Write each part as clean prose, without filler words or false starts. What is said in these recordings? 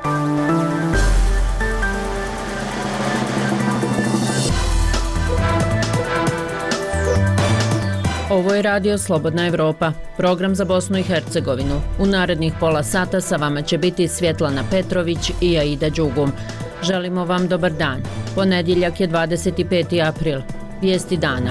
Ovo je Radio Slobodna Evropa, program za Bosnu i Hercegovinu. U narednih pola sata sa vama će biti Svjetlana Petrović i Aida Đugum. Želimo vam dobar dan. Ponedjeljak je 25. april. Vijesti dana.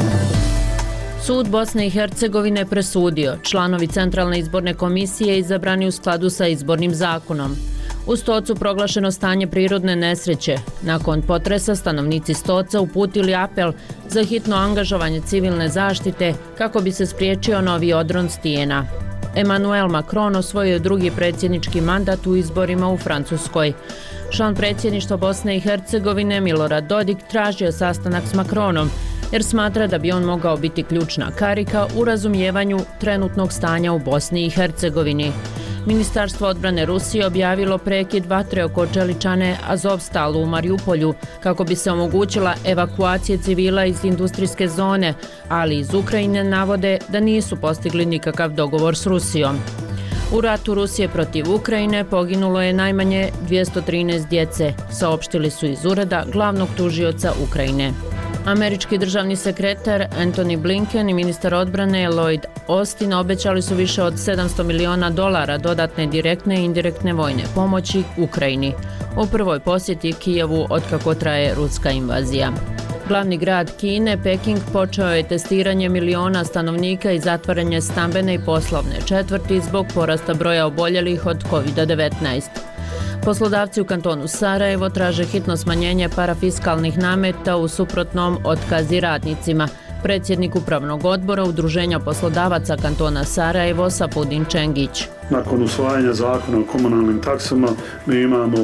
Sud Bosne i Hercegovine presudio. Članovi Centralne izborne komisije izabrani u skladu sa izbornim zakonom. U Stocu proglašeno stanje prirodne nesreće. Nakon potresa stanovnici Stoca uputili apel za hitno angažovanje civilne zaštite kako bi se spriječio novi odron stijena. Emmanuel Macron osvojio drugi predsjednički mandat u izborima u Francuskoj. Član predsjedništva Bosne i Hercegovine Milorad Dodik tražio sastanak s Macronom jer smatra da bi on mogao biti ključna karika u razumijevanju trenutnog stanja u Bosni i Hercegovini. Ministarstvo odbrane Rusije objavilo prekid vatre oko čeličane Azovstalu u Mariupolju kako bi se omogućila evakuacija civila iz industrijske zone, ali iz Ukrajine navode da nisu postigli nikakav dogovor s Rusijom. U ratu Rusije protiv Ukrajine poginulo je najmanje 213 djece, saopštili su iz ureda glavnog tužioca Ukrajine. Američki državni sekretar Antony Blinken i ministar odbrane Lloyd Austin obećali su više od $700 miliona dodatne direktne i indirektne vojne pomoći Ukrajini u prvoj posjeti Kijevu otkako traje ruska invazija. Glavni grad Kine, Peking, počeo je testiranje miliona stanovnika i zatvaranje stambene i poslovne četvrti zbog porasta broja oboljelih od COVID-19. Poslodavci u kantonu Sarajevo traže hitno smanjenje parafiskalnih nameta, u suprotnom otkazi radnicima. Predsjednik upravnog odbora Udruženja poslodavaca kantona Sarajevo Sapudin Čengić. Nakon usvajanja zakona o komunalnim taksama mi imamo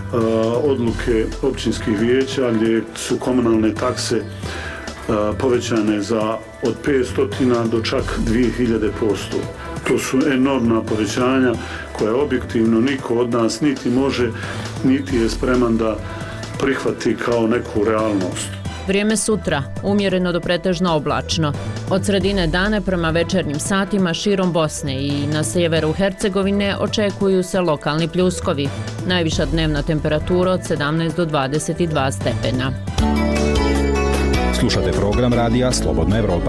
odluke općinskih vijeća gdje su komunalne takse povećane od 500 do čak 2000%. To su enormna povećanja koje objektivno niko od nas niti može, niti je spreman da prihvati kao neku realnost. Vrijeme sutra, umjereno do pretežno oblačno. Od sredine dana prema večernjim satima širom Bosne i na sjeveru Hercegovine očekuju se lokalni pljuskovi. Najviša dnevna temperatura od 17 do 22 stepena. Slušate program Radija Slobodna Evropa.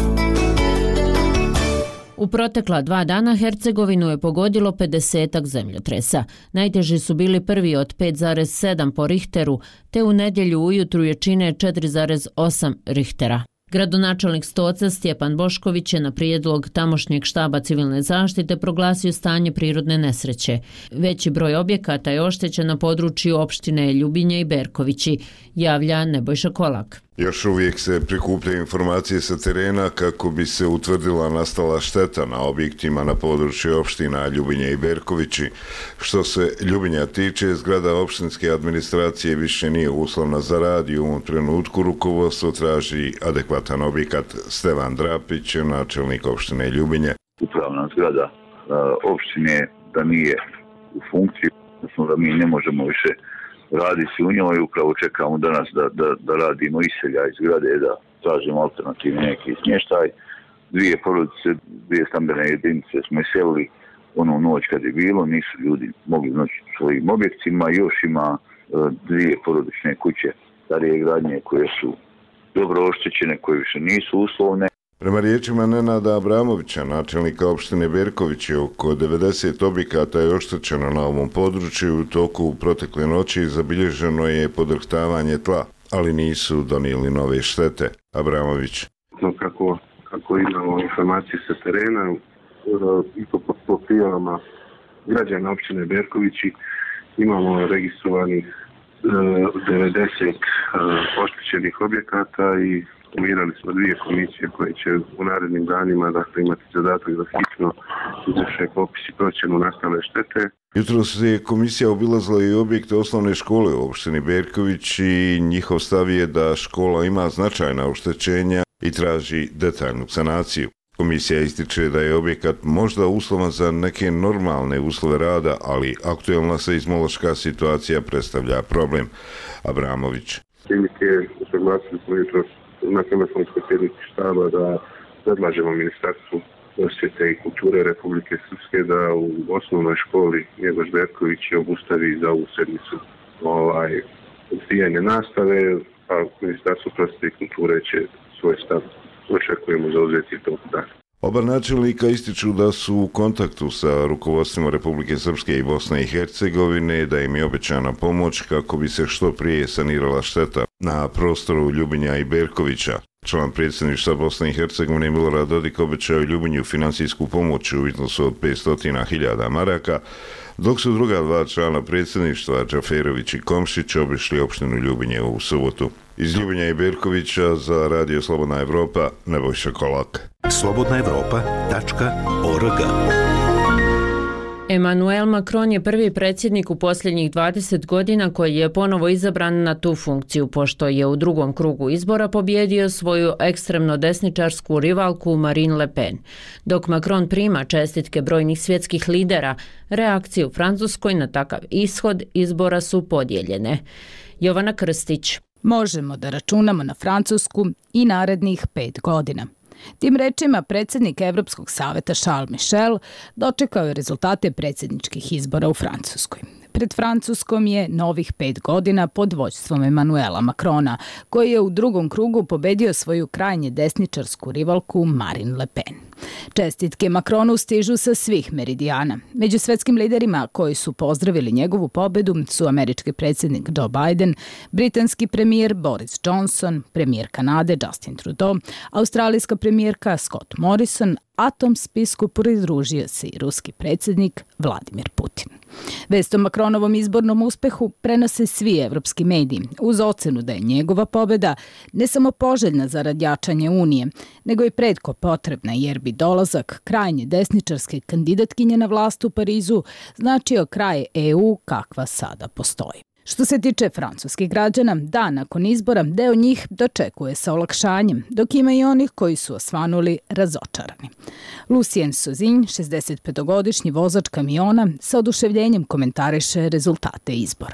U protekla 2 dana Hercegovinu je pogodilo 50-ak zemljotresa. Najteži su bili prvi od 5,7 po Richteru, te u nedjelju ujutru jačine 4,8 Richtera. Gradonačelnik Stoca Stjepan Bošković je na prijedlog tamošnjeg štaba civilne zaštite proglasio stanje prirodne nesreće. Veći broj objekata je oštećen na području opštine Ljubinje i Berkovići, javlja Nebojša Kolak. Još uvijek se prikupljaju informacije sa terena kako bi se utvrdila nastala šteta na objektima na području opština Ljubinje i Berkovići. Što se Ljubinja tiče, zgrada opštinske administracije više nije uslovna za rad i u ovom trenutku rukovodstvo traži adekvatan objekat. Stevan Drapić, načelnik opštine Ljubinje. Upravna zgrada opštine da nije u funkciji, odnosno da mi ne možemo više raditi u njoj, upravo čekamo danas da radimo iselja iz zgrade, da tražimo alternativni neki smještaj. 2 porodice, 2 stambene jedinice smo iselili onu noć kad je bilo, nisu ljudi mogli noći u svojim objektima, još ima 2 porodične kuće starije gradnje koje su dobro oštećene, koje više nisu uslovne. Prema riječima Nenada Abramovića, načelnika opštine Berkovići, oko 90 objekata je oštećeno na ovom području. U toku protekle noći zabilježeno je podrhtavanje tla, ali nisu donijeli nove štete. Abramović. Kako imamo informacije sa terena i po prijavama građana opštine Berkovići, imamo registrovanih 90 oštećenih objekata i formirali smo 2 komisije koje će u narednim danima imati zadatak da hitno izvrše popis i procjenu nastale štete. Jutros je komisija obilazila i objekte osnovne škole u opštini Berković i njihov stav je da škola ima značajna oštećenja i traži detaljnu sanaciju. Komisija ističe da je objekat možda uslovan za neke normalne uslove rada, ali aktuelna seizmološka situacija predstavlja problem. Abramović. Usaglasili smo jutros na telefonskoj sjednici štaba da predlažemo ministarstvu prosvjete i kulture Republike Srpske da u osnovnoj školi Njegoš Berković obustavi za ovu sedmicu odvijanje nastave, a Ministarstvo prosvjete i kulture će svoj stav očekujemo zauzeti tog dana. Oba načelnika ističu da su u kontaktu sa rukovodstvima Republike Srpske i Bosne i Hercegovine, da im je obećana pomoć kako bi se što prije sanirala šteta na prostoru Ljubinja i Berkovića. Član predsjedništva Bosne i Hercegovine Milorad Dodik obećao Ljubinju finansijsku pomoć u iznosu od 500.000 maraka, dok su druga dva člana predsjedništva, Džaferović i Komšić, obišli opštinu Ljubinje u subotu. Iz Ljubinja i Berkovića za Radio Slobodna Evropa, Nebojša Kolak. slobodnaevropa.org. Emmanuel Macron je prvi predsjednik u posljednjih 20 godina koji je ponovo izabran na tu funkciju, pošto je u drugom krugu izbora pobjedio svoju ekstremno desničarsku rivalku Marine Le Pen. Dok Macron prima čestitke brojnih svjetskih lidera, reakcije u Francuskoj na takav ishod izbora su podijeljene. Jovana Krstić. Možemo da računamo na Francusku i narednih 5 godina. Tim rečima predsjednik Evropskog saveta Charles Michel dočekao je rezultate predsjedničkih izbora u Francuskoj. Pred Francuskom je novih 5 godina pod vođstvom Emmanuela Macrona, koji je u drugom krugu pobedio svoju krajnje desničarsku rivalku Marine Le Pen. Čestitke Macronu stižu sa svih meridijana. Među svetskim liderima koji su pozdravili njegovu pobedu su američki predsjednik Joe Biden, britanski premijer Boris Johnson, premijer Kanade Justin Trudeau, australijska premijerka Scott Morrison, a tom spisku pridružio se i ruski predsjednik Vladimir Putin. Vest o Macronovom izbornom uspehu prenose svi evropski mediji uz ocenu da je njegova pobjeda ne samo poželjna zarad jačanja Unije, nego i pretko potrebna jer bi dolazak krajnje desničarske kandidatkinje na vlast u Parizu značio kraj EU kakva sada postoji. Što se tiče francuskih građana, dan nakon izbora deo njih dočekuje sa olakšanjem, dok ima i onih koji su osvanuli razočarani. Lucien Sozin, 65-godišnji vozač kamiona, sa oduševljenjem komentariše rezultate izbora.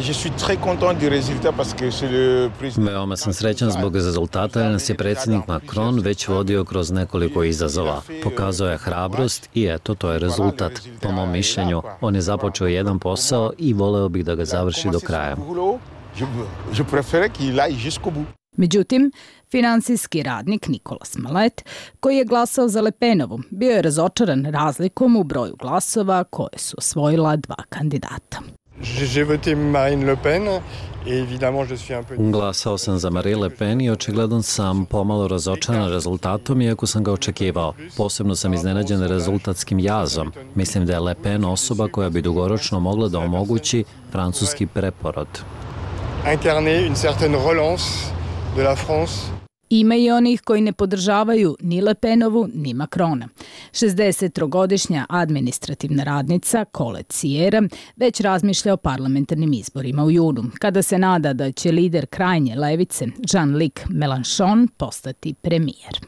Veoma sam srećan zbog rezultata jer nas je predsjednik Macron već vodio kroz nekoliko izazova. Pokazao je hrabrost i eto, to je rezultat. Po mom mišljenju, on je započeo jedan posao i voleo bih da ga završi do kraja. Međutim, finansijski radnik Nicolas Mallet, koji je glasao za Le Penovu, bio je razočaran razlikom u broju glasova koje su osvojila dva kandidata. Glasao sam za Marine Le Pen i očigledno sam pomalo razočaran rezultatom, iako sam ga očekivao. Posebno sam iznenađen rezultatskim jazom. Mislim da je Le Pen osoba koja bi dugoročno mogla da omogući francuski preporod. Ima i onih koji ne podržavaju ni Le Penovu, ni Macrona. 63-godišnja administrativna radnica Colette Sierra već razmišlja o parlamentarnim izborima u junu, kada se nada da će lider krajnje levice Jean-Luc Mélenchon postati premijer.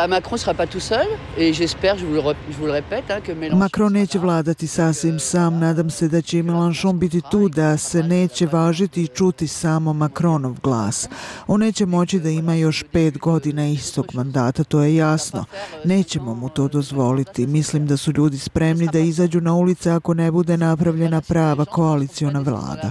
Macron neće vladati sasvim sam, nadam se da će i Mélenchon biti tu, da se neće važiti i čuti samo Macronov glas. On neće moći da ima još 5 godina istog mandata, to je jasno. Nećemo mu to dozvoliti. Mislim da su ljudi spremni da izađu na ulice ako ne bude napravljena prava koaliciona vlada.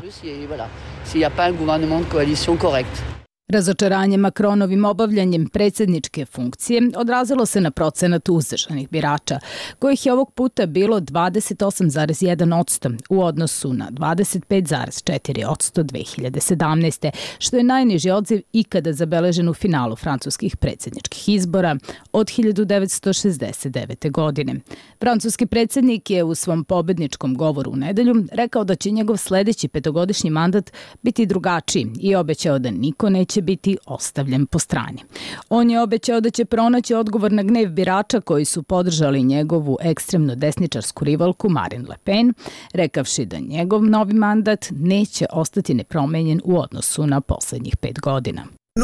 Razočaranje Macronovim obavljanjem predsjedničke funkcije odrazilo se na procenat uzdržanih birača, kojih je ovog puta bilo 28,1% u odnosu na 25,4% 2017. što je najniži odziv ikada zabeležen u finalu francuskih predsjedničkih izbora od 1969. godine. Francuski predsjednik je u svom pobedničkom govoru u nedelju rekao da će njegov sljedeći 5-godišnji mandat biti drugačiji i obećao da niko neće biti ostavljen po strani. On je obećao da će pronaći odgovor na gnev birača koji su podržali njegovu ekstremno desničarsku rivalku Marine Le Pen, rekavši da njegov novi mandat neće ostati nepromenjen u odnosu na posljednjih 5 godina.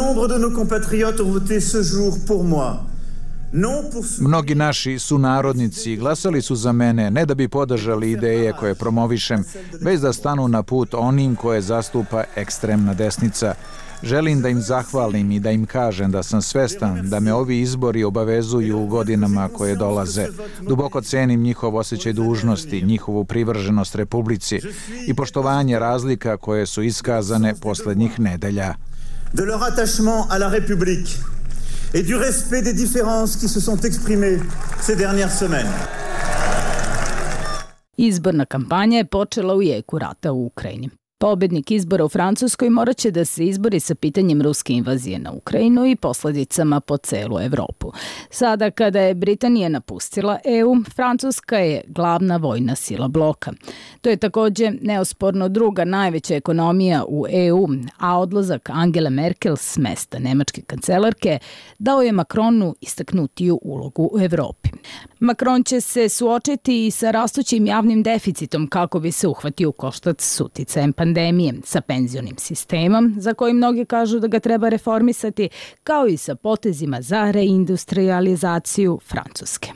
Mnogi naši sunarodnici glasali su za mene ne da bi podržali ideje koje promovišem, već da stanu na put onim koje zastupa ekstremna desnica. Želim da im zahvalim i da im kažem da sam svestan da me ovi izbori obavezuju u godinama koje dolaze. Duboko cenim njihov osjećaj dužnosti, njihovu privrženost Republici i poštovanje razlika koje su iskazane posljednjih nedelja. De leur attachement à la République et du respect des différences qui se sont exprimées ces dernières semaines. Izborna kampanja je počela u jeku rata u Ukrajini. Pobednik izbora u Francuskoj morat će da se izbori sa pitanjem ruske invazije na Ukrajinu i posljedicama po celu Evropu. Sada kada je Britanija napustila EU, Francuska je glavna vojna sila bloka. To je također neosporno druga najveća ekonomija u EU, a odlazak Angele Merkel s mesta nemačke kancelarke dao je Macronu istaknutiju ulogu u Evropi. Macron će se suočiti i sa rastućim javnim deficitom kako bi se uhvatio u koštac s uticajem pandemije, sa penzionim sistemom, za koji mnogi kažu da ga treba reformisati, kao i sa potezima za reindustrializaciju Francuske.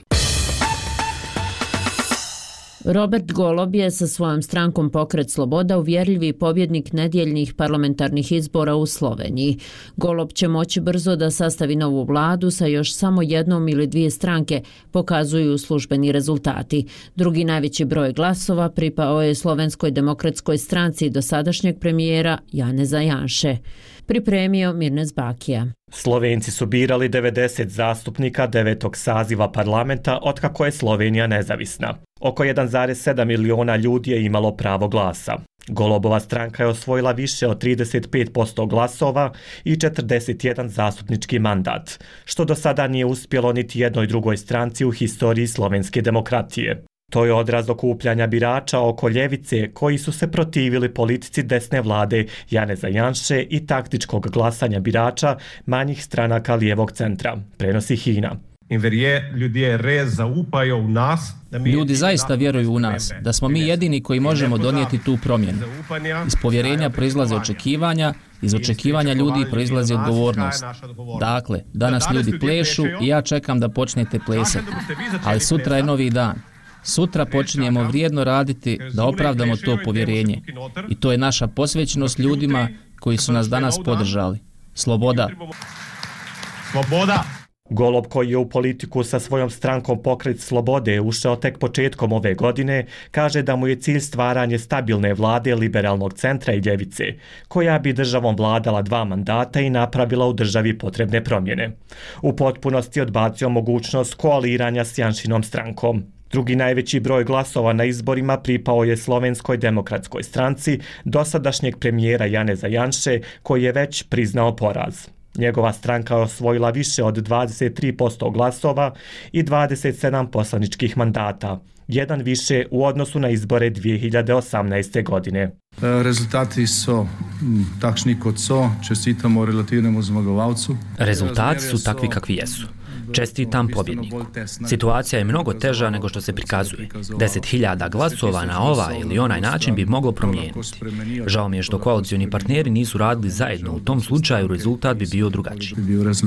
Robert Golob je sa svojom strankom Pokret Sloboda uvjerljivi pobjednik nedjeljnih parlamentarnih izbora u Sloveniji. Golob će moći brzo da sastavi novu vladu sa još samo jednom ili dvije stranke, pokazuju službeni rezultati. Drugi najveći broj glasova pripao je Slovenskoj demokratskoj stranci dosadašnjeg premijera Janeza Janše. Pripremio Mirnes Bakija. Slovenci su birali 90 zastupnika 9. saziva parlamenta otkako je Slovenija nezavisna. Oko 1,7 miliona ljudi je imalo pravo glasa. Golobova stranka je osvojila više od 35% glasova i 41 zastupnički mandat, što do sada nije uspjelo niti jednoj drugoj stranci u historiji slovenske demokratije. To je odraz okupljanja birača oko ljevice koji su se protivili politici desne vlade Janeza Janše i taktičkog glasanja birača manjih stranaka lijevog centra, prenosi Hina. Ljudi zaista vjeruju u nas, da smo mi jedini koji možemo donijeti tu promjenu. Iz povjerenja proizlaze očekivanja, iz očekivanja ljudi proizlazi odgovornost. Dakle, danas ljudi plešu i ja čekam da počnete plesati. Ali sutra je novi dan. Sutra počinjemo vrijedno raditi da opravdamo to povjerenje. I to je naša posvećenost ljudima koji su nas danas podržali. Sloboda. Sloboda. Golob, koji je u politiku sa svojom strankom Pokret Slobode ušao tek početkom ove godine, kaže da mu je cilj stvaranje stabilne vlade liberalnog centra i ljevice, koja bi državom vladala 2 mandata i napravila u državi potrebne promjene. U potpunosti odbacio mogućnost koaliranja s Janšinom strankom. Drugi najveći broj glasova na izborima pripao je Slovenskoj demokratskoj stranci dosadašnjeg premijera Janeza Janše, koji je već priznao poraz. Njegova stranka je osvojila više od 23% glasova i 27 poslaničkih mandata, jedan više u odnosu na izbore 2018. godine. Rezultati su takšni kot so, čestitamo relativnemu zmagovalcu. Rezultati su takvi kakvi jesu. Čestitam pobjedniku. Situacija je mnogo teža nego što se prikazuje. 10.000 glasova na ovaj ili onaj način bi moglo promijeniti. Žao mi je što koalicioni partneri nisu radili zajedno. U tom slučaju rezultat bi bio drugačiji.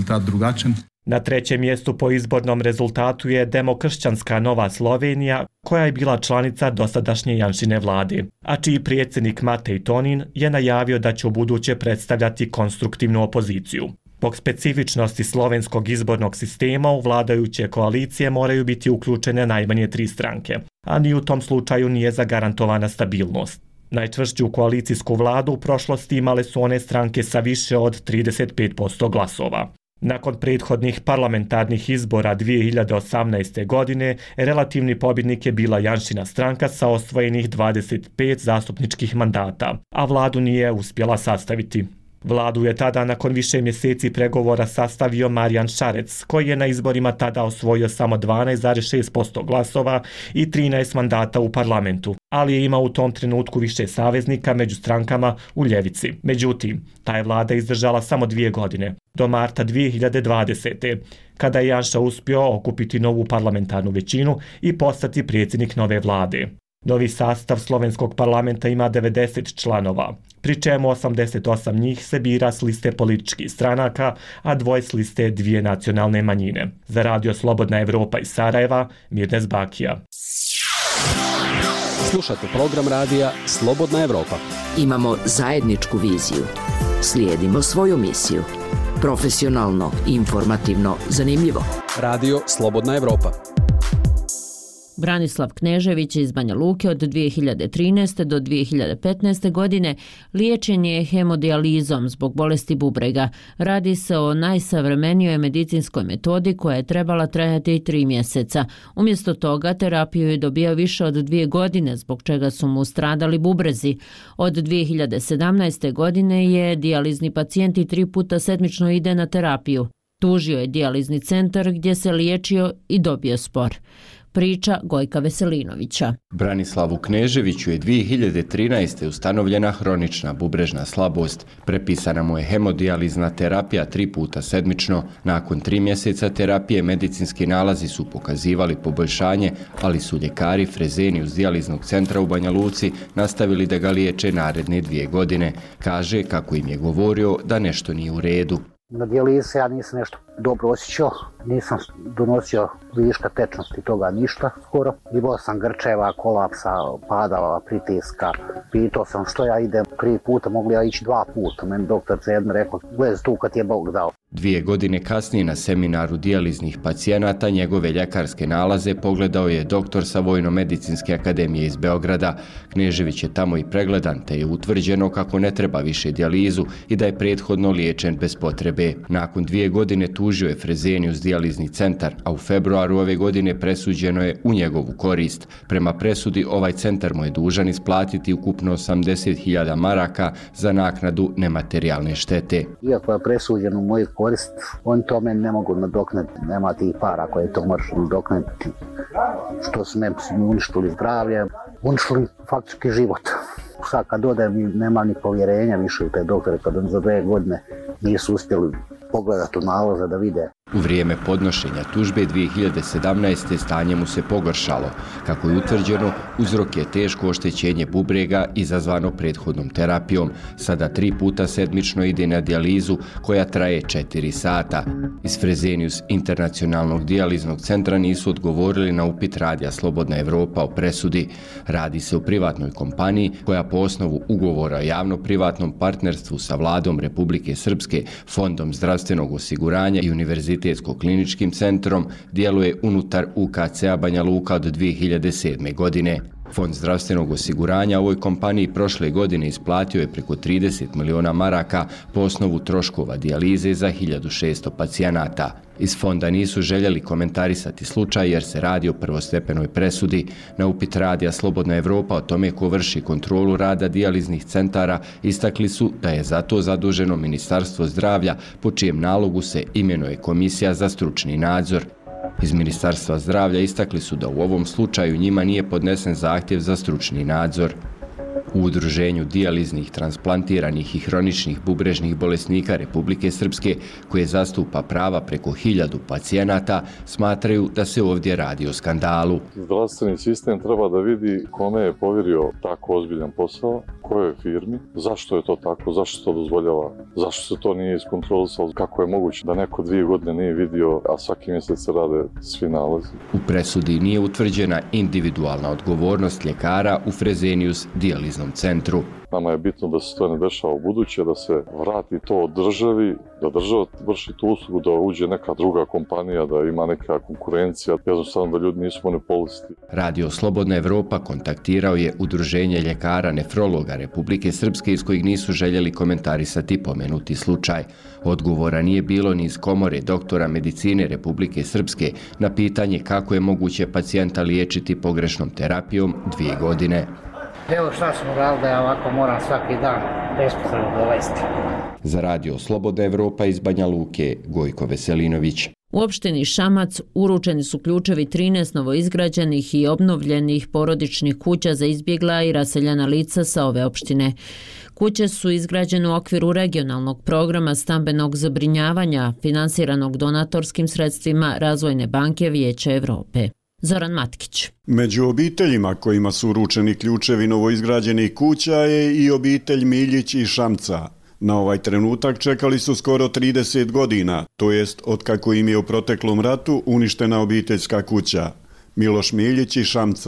Na 3. mjestu po izbornom rezultatu je Demokršćanska Nova Slovenija, koja je bila članica dosadašnje Janšine vlade, a čiji predsjednik Matej Tonin je najavio da će ubuduće predstavljati konstruktivnu opoziciju. Zbog specifičnosti slovenskog izbornog sistema u vladajuće koalicije moraju biti uključene najmanje 3 stranke, a ni u tom slučaju nije zagarantovana stabilnost. Najčvršću koalicijsku vladu u prošlosti imale su one stranke sa više od 35% glasova. Nakon prethodnih parlamentarnih izbora 2018. godine, relativni pobjednik je bila Janšina stranka sa osvojenih 25 zastupničkih mandata, a vladu nije uspjela sastaviti. Vladu je tada nakon više mjeseci pregovora sastavio Marijan Šarec, koji je na izborima tada osvojio samo 12,6% glasova i 13 mandata u parlamentu, ali je imao u tom trenutku više saveznika među strankama u ljevici. Međutim, ta je vlada izdržala samo 2 godine, do marta 2020. kada je Janša uspio okupiti novu parlamentarnu većinu i postati predsjednik nove vlade. Novi sastav slovenskog parlamenta ima 90 članova, pri čemu 88 njih se bira s liste političkih stranaka, a 2 s liste 2 nacionalne manjine. Za Radio Slobodna Evropa iz Sarajeva, Mirnes Bakija. Slušate program radija Slobodna Evropa. Imamo zajedničku viziju. Slijedimo svoju misiju. Profesionalno, informativno, zanimljivo. Radio Slobodna Evropa. Branislav Knežević iz Banja Luke od 2013. do 2015. godine liječen je hemodijalizom zbog bolesti bubrega. Radi se o najsavremenijoj medicinskoj metodi koja je trebala trajati 3 mjeseca. Umjesto toga terapiju je dobio više od 2 godine, zbog čega su mu stradali bubrezi. Od 2017. godine je dijalizni pacijent i 3 puta sedmično ide na terapiju. Tužio je dijalizni centar gdje se liječio i dobio spor. Priča Gojka Veselinovića. Branislavu Kneževiću je 2013. ustanovljena hronična bubrežna slabost. Prepisana mu je hemodijalizna terapija 3 puta sedmično. Nakon 3 mjeseca terapije medicinski nalazi su pokazivali poboljšanje, ali su ljekari Fresenius dijaliznog centra u Banja Luci nastavili da ga liječe naredne 2 godine. Kaže kako im je govorio da nešto nije u redu. Na dijalizi ja nisam nešto dobro osjećao, nisam donosio viška tečnosti, toga ništa skoro. Imao sam grčeva, kolapsa, padala, pritiska. Pitao sam što ja idem 3 puta, mogu ja ići 2 puta. Meni doktor jedno rekao, gled tu kad je Bog dao. 2 godine kasnije na seminaru dijaliznih pacijenata njegove ljekarske nalaze pogledao je doktor sa Vojno-medicinske akademije iz Beograda. Knežević je tamo i pregledan, te je utvrđeno kako ne treba više dijalizu i da je prethodno liječen bez potrebe. Nakon 2 godine tužio je Fresenius dijalizni centar, a u februaru ove godine presuđeno je u njegovu korist. Prema presudi ovaj centar mu je dužan isplatiti ukupno 80.000 maraka za naknadu nematerijalne štete. Iako je presuđeno u moju korist, oni to meni ne mogu nadoknaditi, nema tih para koje to možeš nadoknaditi. Što su me uništili zdravlje, uništili faktički život. Sad kad odem nema ni povjerenja više u te doktore, kad on za 2 godine nisu uspjeli pogledati u nalaze da vide. U vrijeme podnošenja tužbe 2017. stanje mu se pogoršalo. Kako je utvrđeno, uzrok je teško oštećenje bubrega izazvano prethodnom terapijom. Sada 3 puta sedmično ide na dijalizu koja traje 4 sata. Iz Fresenius internacionalnog dijaliznog centra nisu odgovorili na upit radija Slobodna Evropa o presudi. Radi se o privatnoj kompaniji koja po osnovu ugovora o javno-privatnom partnerstvu sa vladom Republike Srpske, Fondom zdravstvenog osiguranja i Univerzitetsko-kliničkim centrom djeluje unutar UKC-a Banja Luka od 2007. godine. Fond zdravstvenog osiguranja ovoj kompaniji prošle godine isplatio je preko 30 miliona maraka po osnovu troškova dijalize za 1600 pacijenata. Iz fonda nisu željeli komentarisati slučaj jer se radi o prvostepenoj presudi. Na upit radija Slobodna Evropa o tome ko vrši kontrolu rada dijaliznih centara istakli su da je za to zaduženo Ministarstvo zdravlja, po čijem nalogu se imenuje Komisija za stručni nadzor. Iz Ministarstva zdravlja istakli su da u ovom slučaju njima nije podnesen zahtjev za stručni nadzor. U Udruženju dijaliznih, transplantiranih i hroničnih bubrežnih bolesnika Republike Srpske, koje zastupa prava preko 1000 pacijenata, smatraju da se ovdje radi o skandalu. Zdravstveni sistem treba da vidi kome je povjerio tako ozbiljan posao, kojoj firmi, zašto je to tako, zašto se to dozvoljava, zašto se to nije iskontrolisalo, kako je moguće da neko 2 godine nije vidio, a svaki mjesec se rade svi nalazi. U presudi nije utvrđena individualna odgovornost ljekara u Fresenius dijaliznom centru. Nama je bitno da se to ne dešava u buduće, da se vrati to od državi, da država vrši tu uslugu, da uđe neka druga kompanija, da ima neka konkurencija, jednostavno da ljudi nisu monopolisti. Radio Slobodna Evropa kontaktirao je Udruženje ljekara nefrologa Republike Srpske iz kojih nisu željeli komentarisati pomenuti slučaj. Odgovora nije bilo ni iz Komore doktora medicine Republike Srpske na pitanje kako je moguće pacijenta liječiti pogrešnom terapijom 2 godine. Evo šta smo radili da ja ovako moram svaki dan bespotrebno dolaziti. Za Radio Slobodna Evropa iz Banja Luke, Gojko Veselinović. U opštini Šamac uručeni su ključevi 13 novoizgrađenih i obnovljenih porodičnih kuća za izbjegla i raseljena lica sa ove opštine. Kuće su izgrađene u okviru regionalnog programa stambenog zabrinjavanja, finansiranog donatorskim sredstvima Razvojne banke Vijeća Evrope. Zoran Matkić. Među obiteljima kojima su uručeni ključevi novoizgrađenih kuća je i obitelj Miljić iz Šamca. Na ovaj trenutak čekali su skoro 30 godina, to jest otkako im je u proteklom ratu uništena obiteljska kuća. Miloš Miljić iz Šamca.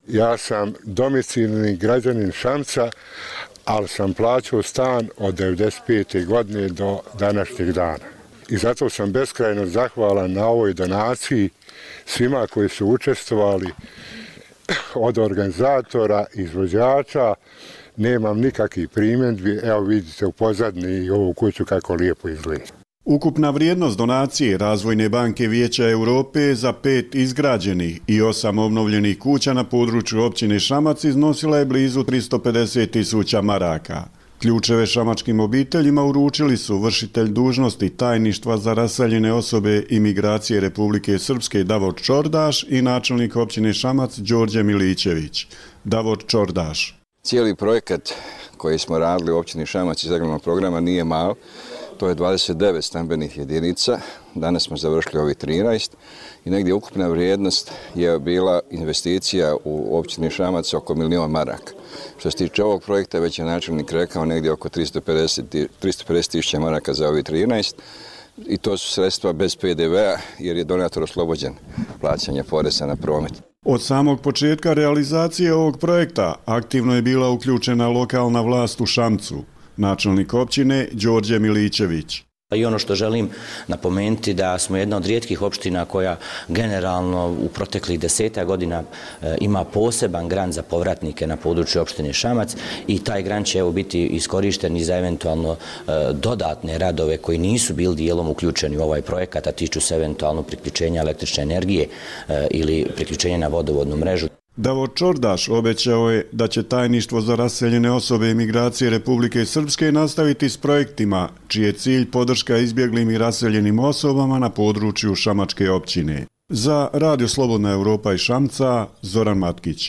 Ja sam domicilni građanin Šamca, ali sam plaćao stan od 95. godine do današnjeg dana. I zato sam beskrajno zahvalan na ovoj donaciji svima koji su učestvovali, od organizatora, izvođača. Nemam nikakvih primjedbi, evo vidite u pozadini i ovu kuću kako lijepo izgleda. Ukupna vrijednost donacije Razvojne banke Vijeća Europe za 5 izgrađenih i 8 obnovljenih kuća na području općine Šamac iznosila je blizu 350.000 maraka. Ključeve šamačkim obiteljima uručili su vršitelj dužnosti tajništva za raseljene osobe i migracije Republike Srpske Davor Čordaš i načelnik općine Šamac Đorđe Milićević. Davor Čordaš. Cijeli projekat koji smo radili u općini Šamac iz regionalnog programa nije mal. To je 29 stambenih jedinica, danas smo završili ovih 13 i negdje ukupna vrijednost je bila investicija u općini Šamac oko 1 milion maraka. Što se tiče ovog projekta, već je načelnik rekao negdje oko 350.000 maraka za ovih 13 i to su sredstva bez PDV-a jer je donator oslobođen plaćanja poreza na promet. Od samog početka realizacije ovog projekta aktivno je bila uključena lokalna vlast u Šamcu. Načelnik općine Đorđe Milićević. I ono što želim napomenuti da smo jedna od rijetkih opština koja generalno u proteklih 10 godina ima poseban grant za povratnike na području opštine Šamac i taj grant će biti iskorišten i za eventualno dodatne radove koji nisu bili dijelom uključeni u ovaj projekat, a tiču se eventualno priključenja električne energije ili priključenja na vodovodnu mrežu. Davor Čordaš obećao je da će tajništvo za raseljene osobe i migracije Republike Srpske nastaviti s projektima čiji je cilj podrška izbjeglim i raseljenim osobama na području Šamačke općine. Za Radio Slobodna Evropa i Šamca, Zoran Matkić.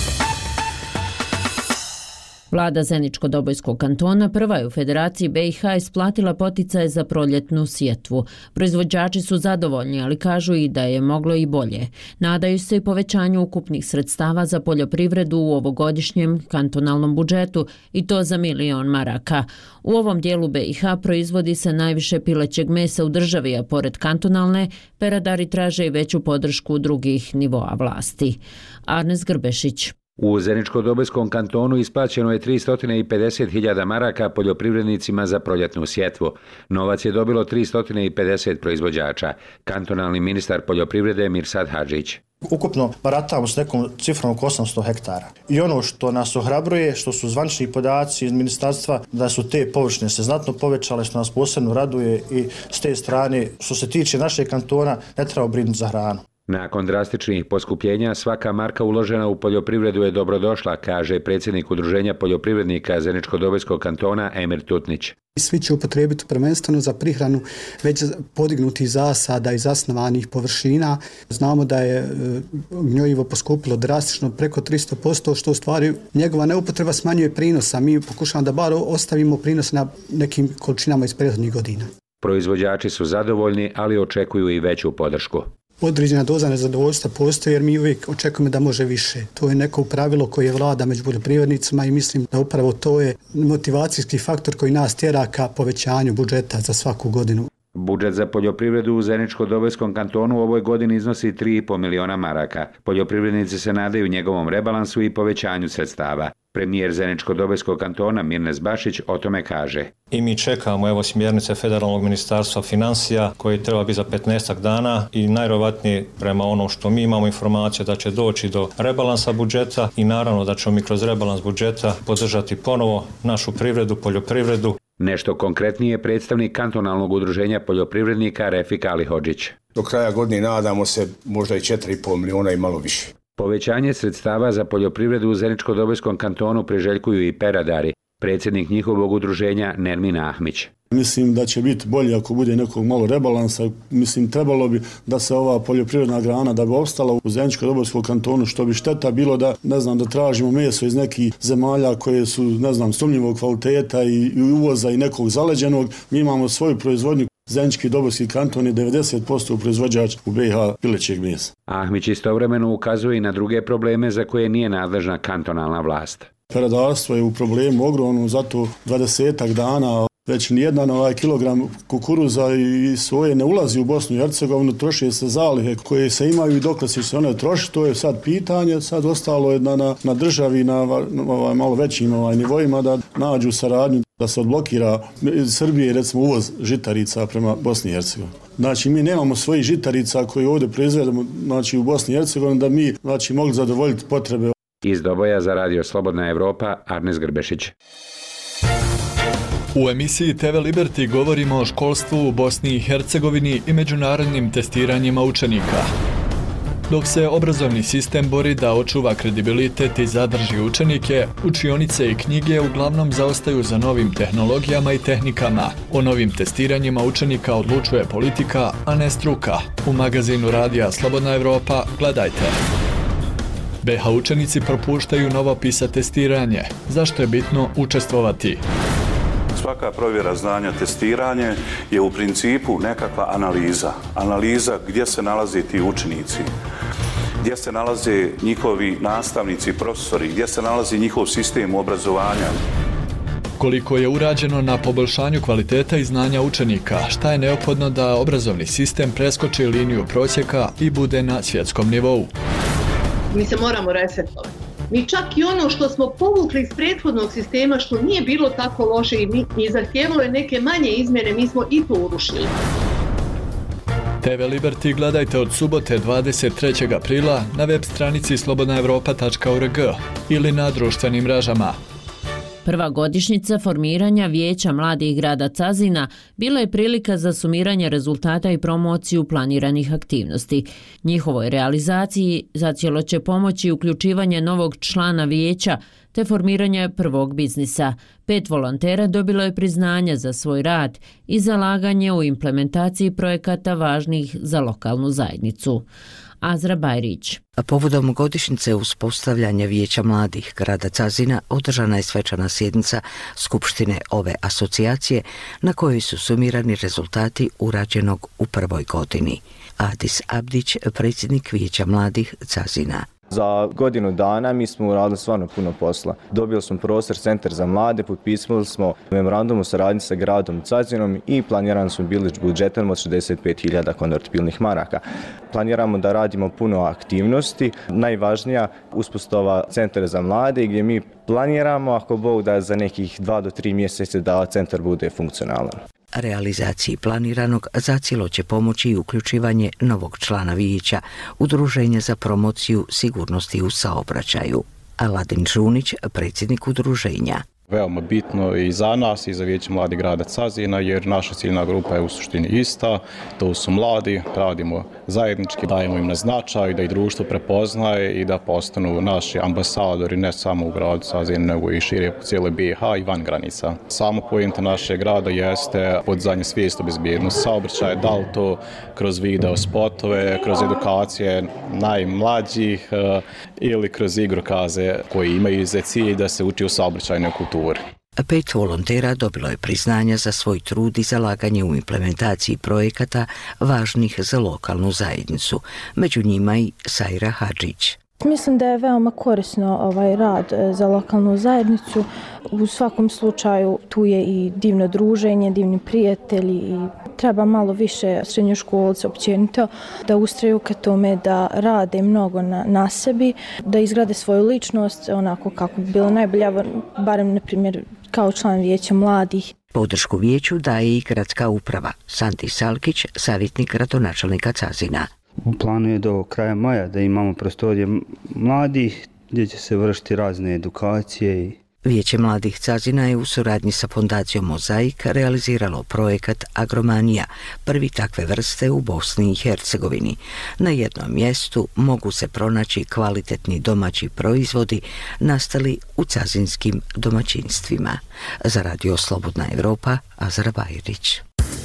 Vlada Zeničko-Dobojskog kantona prva je u Federaciji BiH isplatila poticaje za proljetnu sjetvu. Proizvođači su zadovoljni, ali kažu i da je moglo i bolje. Nadaju se i povećanju ukupnih sredstava za poljoprivredu u ovogodišnjem kantonalnom budžetu i to za 1 milion maraka. U ovom dijelu BiH proizvodi se najviše pilećeg mesa u državi, a pored kantonalne, peradari traže i veću podršku drugih nivoa vlasti. Arnes Grbešić. U Zeničko-Dobojskom kantonu isplaćeno je 350.000 maraka poljoprivrednicima za proljetnu sjetvu. Novac je dobilo 350 proizvođača. Kantonalni ministar poljoprivrede Mirsad Hadžić. Ukupno baratamo s nekom cifrom oko 800 hektara. I ono što nas ohrabruje, što su zvanični podaci iz ministarstva, da su te površine se znatno povećale, što nas posebno raduje i s te strane, što se tiče našeg kantona, ne treba brinuti za hranu. Nakon drastičnih poskupljenja, svaka marka uložena u poljoprivredu je dobrodošla, kaže predsjednik Udruženja poljoprivrednika Zeničko-Dobojskog kantona Emir Tutnić. Svi će upotrijebiti prvenstveno za prihranu već podignutih zasada i zasnovanih površina. Znamo da je gnojivo poskupilo drastično preko 300%, što u stvari njegova neupotreba smanjuje prinos, a mi pokušavamo da bar ostavimo prinos na nekim količinama iz prethodnih godina. Proizvođači su zadovoljni, ali očekuju i veću podršku. Određena doza nezadovoljstva postoji jer mi uvijek očekujemo da može više. To je neko pravilo koje vlada među poljoprivrednicima i mislim da upravo to je motivacijski faktor koji nas tjera ka povećanju budžeta za svaku godinu. Budžet za poljoprivredu u Zeničko-Dobojskom kantonu u ovoj godini iznosi 3,5 miliona maraka. Poljoprivrednici se nadaju njegovom rebalansu i povećanju sredstava. Premijer Zeničko-Dobojskog kantona Mirnes Bašić o tome kaže. I mi čekamo evo smjernice Federalnog ministarstva financija koji treba biti za 15 dana i najvjerojatnije prema onom što mi imamo informacije da će doći do rebalansa budžeta i naravno da ćemo mi kroz rebalans budžeta podržati ponovo našu privredu, poljoprivredu. Nešto konkretnije predstavnik kantonalnog udruženja poljoprivrednika Refik Ali Hodžić. Do kraja godine nadamo se možda i 4,5 miliona i malo više. Povećanje sredstava za poljoprivredu u Zeničko-Dobojskom kantonu priželjkuju i peradari. Predsjednik njihovog udruženja Nermin Ahmić. Mislim da će biti bolje ako bude nekog malo rebalansa. Mislim, trebalo bi da se ova poljoprivredna grana da bi opstala u Zeničko-Dobojskom kantonu, što bi šteta bilo da, da tražimo meso iz nekih zemalja koje su, sumnjivog kvaliteta i uvoza i nekog zaleđenog. Mi imamo svoju proizvodnju. Zenički Dobojski kanton je 90% proizvođač u BiH pilećeg mesa. Ahmić istovremeno ukazuje i na druge probleme za koje nije nadležna kantonalna vlast. Peradarstvo je u problemu ogromnom, zato 20 dana već nijedan kilogram kukuruza i soje ne ulazi u Bosnu i Hercegovinu, troše se zalihe koje se imaju i dokle će se one trošiti, to je sad pitanje, sad ostalo je na državi, na malo većim nivoima da nađu saradnju, da se odblokira iz Srbije recimo uvoz žitarica prema Bosni i Hercegovini. Znači mi nemamo svojih žitarica koje ovdje proizvedemo u Bosni i Hercegovini da mi mogli zadovoljiti potrebe. Iz Doboja za Radio Slobodna Evropa, Arnes Grbešić. U emisiji TV Liberty govorimo o školstvu u Bosni i Hercegovini i međunarodnim testiranjima učenika. Dok se obrazovni sistem bori da očuva kredibilitet i zadrži učenike, učionice i knjige uglavnom zaostaju za novim tehnologijama i tehnikama. O novim testiranjima učenika odlučuje politika, a ne struka. U magazinu Radija Slobodna Evropa gledajte. BiH učenici propuštaju novo PISA testiranje. Zašto je bitno učestvovati? Svaka provjera znanja, testiranje je u principu nekakva analiza. Analiza gdje se nalaze ti učenici, gdje se nalaze njihovi nastavnici i profesori, gdje se nalazi njihov sistem obrazovanja. Koliko je urađeno na poboljšanju kvaliteta i znanja učenika, šta je neophodno da obrazovni sistem preskoči liniju prosjeka i bude na svjetskom nivou? Mi se moramo resetovati. Mi čak i ono što smo povukli iz prethodnog sistema, što nije bilo tako loše i zahtijevalo je neke manje izmjene, mi smo i to urušili. TV Liberty gledajte od subote 23. aprila na web stranici slobodnaevropa.org ili na društvenim mrežama. Prva godišnjica formiranja Vijeća mladih grada Cazina bila je prilika za sumiranje rezultata i promociju planiranih aktivnosti. Njihovoj realizaciji zacijelo će pomoći uključivanje novog člana vijeća te formiranje prvog biznisa. 5 volontera dobilo je priznanja za svoj rad i zalaganje u implementaciji projekata važnih za lokalnu zajednicu. Azra Bajrić. Povodom godišnjice uspostavljanja Vijeća mladih grada Cazina održana je svečana sjednica Skupštine ove asocijacije na kojoj su sumirani rezultati urađenog u prvoj godini. Adis Abdić, predsjednik Vijeća mladih Cazina. Za godinu dana mi smo uradili stvarno puno posla. Dobili smo prostor Centar za mlade, potpisali smo memorandum o saradnji sa gradom Cazinom i planirani smo bili budžetom od 65.000 konvertibilnih maraka. Planiramo da radimo puno aktivnosti. Najvažnija uspostava Centra za mlade gdje mi planiramo, ako Bog da, za nekih 2 do 3 mjeseca da centar bude funkcionalan. Realizaciji planiranog zacijelo će pomoći i uključivanje novog člana vijeća, Udruženja za promociju sigurnosti u saobraćaju. Aladin Žunić, predsjednik udruženja. Veoma bitno i za nas i za Vijeće mladih grada Cazina, jer naša ciljna grupa je u suštini ista, to su mladi, radimo zajednički, dajemo im na značaj, da i društvo prepoznaje i da postanu naši ambasadori ne samo u gradu Cazina, nego i šire po cijeloj BiH i van granica. Samo pojenta našeg grada jeste podizanje svijesti o bezbjednosti saobraćaja, da li to kroz video spotove, kroz edukacije najmlađih ili kroz igrokaze koji imaju za cilj da se uči u saobraćajnoj kulturi. 5 volontera dobilo je priznanja za svoj trud i zalaganje u implementaciji projekata važnih za lokalnu zajednicu. Među njima i Sajra Hadžić. Mislim da je veoma korisno ovaj rad za lokalnu zajednicu. U svakom slučaju tu je i divno druženje, divni prijatelji i treba malo više srednjoškolca općenito da ustraju ka tome da rade mnogo na sebi, da izgrade svoju ličnost onako kako bi bilo najbolje, barem na primjer kao član Vijeća mladih. Podršku vijeću daje i gradska uprava. Santi Salkić, savjetnik gradonačelnika Cazina. U planu je do kraja maja da imamo prostorije mladih gdje će se vršiti razne edukacije. Vijeće mladih Cazina je u suradnji sa fondacijom Mozaik realiziralo projekat Agromanija, prvi takve vrste u Bosni i Hercegovini. Na jednom mjestu mogu se pronaći kvalitetni domaći proizvodi nastali u cazinskim domaćinstvima. Za Radio Slobodna Evropa, Azra Bajrić.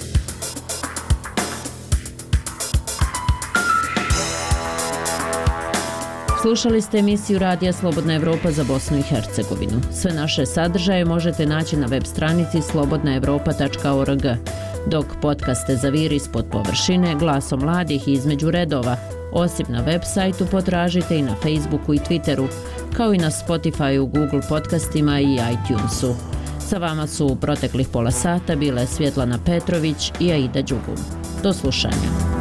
Slušali ste emisiju Radija Slobodna Evropa za Bosnu i Hercegovinu. Sve naše sadržaje možete naći na web stranici slobodnaevropa.org. Dok podcaste Zaviri ispod površine, Glasom mladih i Između redova, osim na web sajtu potražite i na Facebooku i Twitteru, kao i na Spotifyu, Google podcastima i iTunesu. Sa vama su u proteklih pola sata bile Svjetlana Petrović i Aida Đugum. Do slušanja.